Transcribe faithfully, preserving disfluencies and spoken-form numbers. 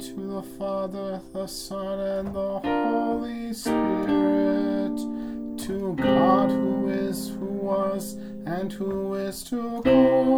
to the Father, the Son, and the Holy Spirit, to God who is, who was, and who is to come,